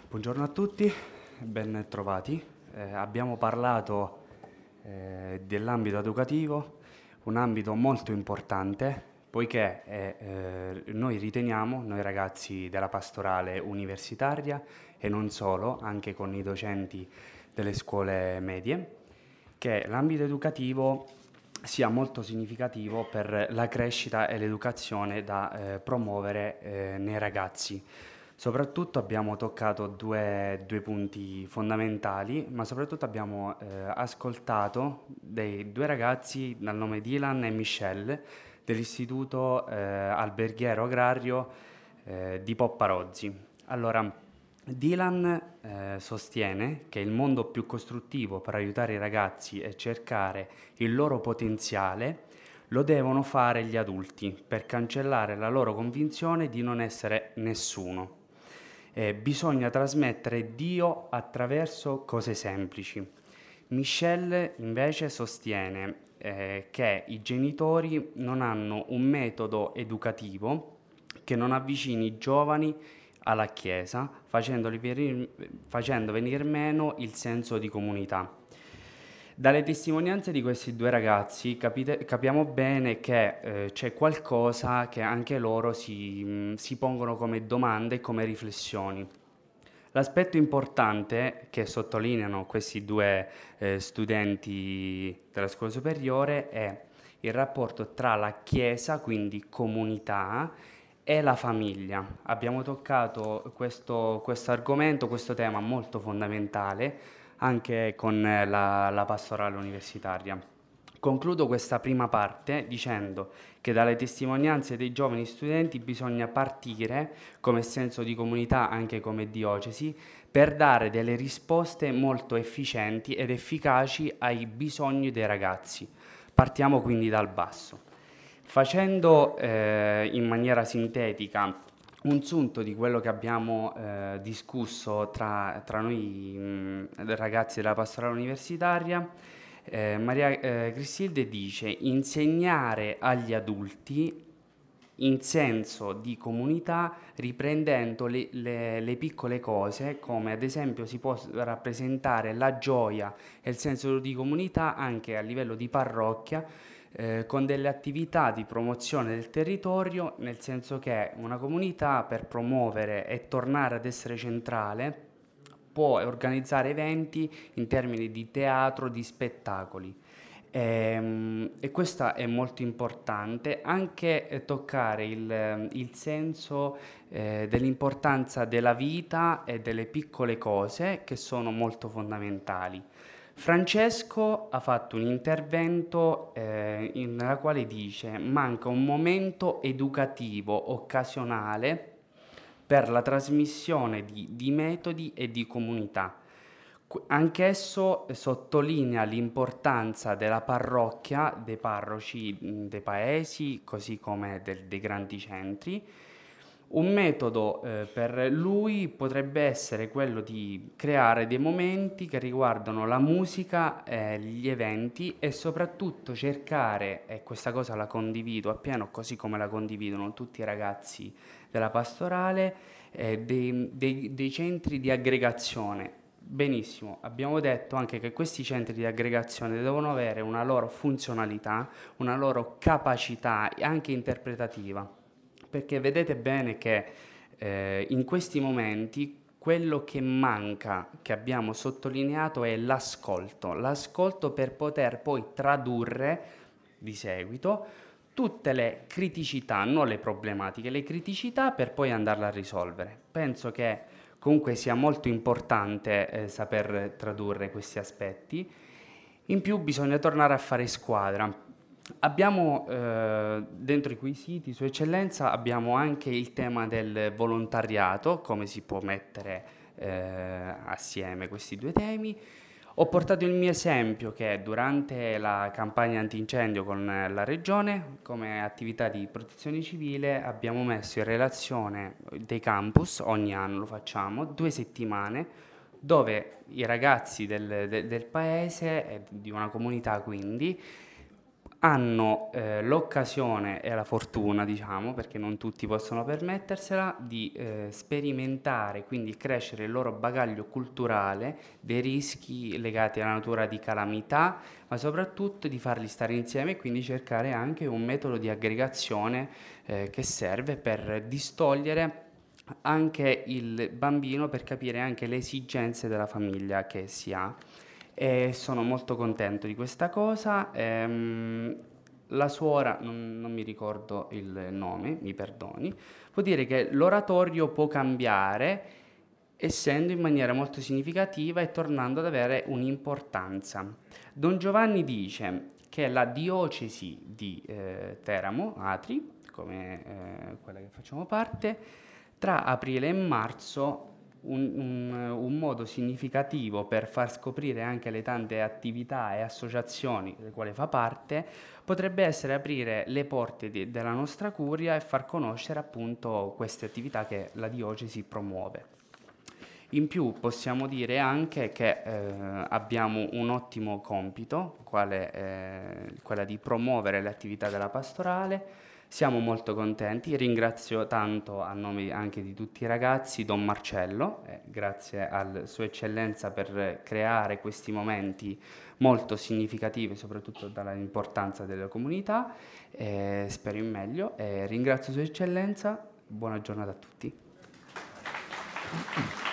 Buongiorno a tutti, ben trovati. Abbiamo parlato dell'ambito educativo, un ambito molto importante, poiché noi riteniamo, noi ragazzi della pastorale universitaria e non solo, anche con i docenti delle scuole medie, che l'ambito educativo sia molto significativo per la crescita e l'educazione da promuovere nei ragazzi. Soprattutto abbiamo toccato due punti fondamentali, ma soprattutto abbiamo ascoltato dei due ragazzi dal nome di Ilan e Michelle dell'Istituto Alberghiero Agrario di Popparozzi. Allora, Dylan sostiene che il modo più costruttivo per aiutare i ragazzi e cercare il loro potenziale lo devono fare gli adulti per cancellare la loro convinzione di non essere nessuno. Bisogna trasmettere Dio attraverso cose semplici. Michelle invece sostiene che i genitori non hanno un metodo educativo che non avvicini i giovani alla Chiesa, facendo venir meno il senso di comunità. Dalle testimonianze di questi due ragazzi capiamo bene che c'è qualcosa che anche loro si pongono come domande e come riflessioni. L'aspetto importante che sottolineano questi due studenti della scuola superiore è il rapporto tra la Chiesa, quindi comunità, e la famiglia. Abbiamo toccato questo argomento, questo tema molto fondamentale anche con la pastorale universitaria. Concludo questa prima parte dicendo che dalle testimonianze dei giovani studenti bisogna partire come senso di comunità, anche come diocesi, per dare delle risposte molto efficienti ed efficaci ai bisogni dei ragazzi. Partiamo quindi dal basso. Facendo in maniera sintetica un sunto di quello che abbiamo discusso tra noi ragazzi della pastorale universitaria, Maria Cristilde dice: insegnare agli adulti in senso di comunità, riprendendo le piccole cose, come ad esempio si può rappresentare la gioia e il senso di comunità anche a livello di parrocchia, con delle attività di promozione del territorio, nel senso che una comunità, per promuovere e tornare ad essere centrale, può organizzare eventi in termini di teatro, di spettacoli. E questo è molto importante, anche toccare il senso dell'importanza della vita e delle piccole cose che sono molto fondamentali. Francesco ha fatto un intervento nella quale dice: manca un momento educativo occasionale per la trasmissione di metodi e di comunità. Anch'esso sottolinea l'importanza della parrocchia, dei parroci dei paesi, così come dei grandi centri. Un metodo per lui potrebbe essere quello di creare dei momenti che riguardano la musica, gli eventi, e soprattutto cercare, e questa cosa la condivido appieno, così come la condividono tutti i ragazzi della pastorale, dei centri di aggregazione. Benissimo, abbiamo detto anche che questi centri di aggregazione devono avere una loro funzionalità, una loro capacità anche interpretativa, perché vedete bene che in questi momenti quello che manca, che abbiamo sottolineato, è l'ascolto per poter poi tradurre di seguito tutte le criticità, non le problematiche, le criticità, per poi andarle a risolvere. Penso che comunque sia molto importante saper tradurre questi aspetti. In più bisogna tornare a fare squadra. Abbiamo dentro i quesiti su eccellenza abbiamo anche il tema del volontariato, come si può mettere assieme questi due temi. Ho portato il mio esempio che durante la campagna antincendio con la regione, come attività di protezione civile, abbiamo messo in relazione dei campus, ogni anno lo facciamo, 2 settimane, dove i ragazzi del paese, di una comunità quindi, hanno l'occasione e la fortuna, diciamo, perché non tutti possono permettersela, di sperimentare, quindi crescere il loro bagaglio culturale dei rischi legati alla natura di calamità, ma soprattutto di farli stare insieme e quindi cercare anche un metodo di aggregazione che serve per distogliere anche il bambino, per capire anche le esigenze della famiglia che si ha. E sono molto contento di questa cosa. La suora, non mi ricordo il nome, mi perdoni, può dire che l'oratorio può cambiare essendo in maniera molto significativa e tornando ad avere un'importanza. Don Giovanni dice che la diocesi di Teramo, Atri, come quella che facciamo parte, tra aprile e marzo un modo significativo per far scoprire anche le tante attività e associazioni delle quali fa parte potrebbe essere aprire le porte della nostra curia e far conoscere appunto queste attività che la diocesi promuove. In più possiamo dire anche che abbiamo un ottimo compito, quella di promuovere le attività della pastorale. Siamo molto contenti, ringrazio tanto a nome anche di tutti i ragazzi Don Marcello, grazie a Sua Eccellenza per creare questi momenti molto significativi, soprattutto dall'importanza della comunità, spero in meglio, ringrazio Sua Eccellenza, buona giornata a tutti.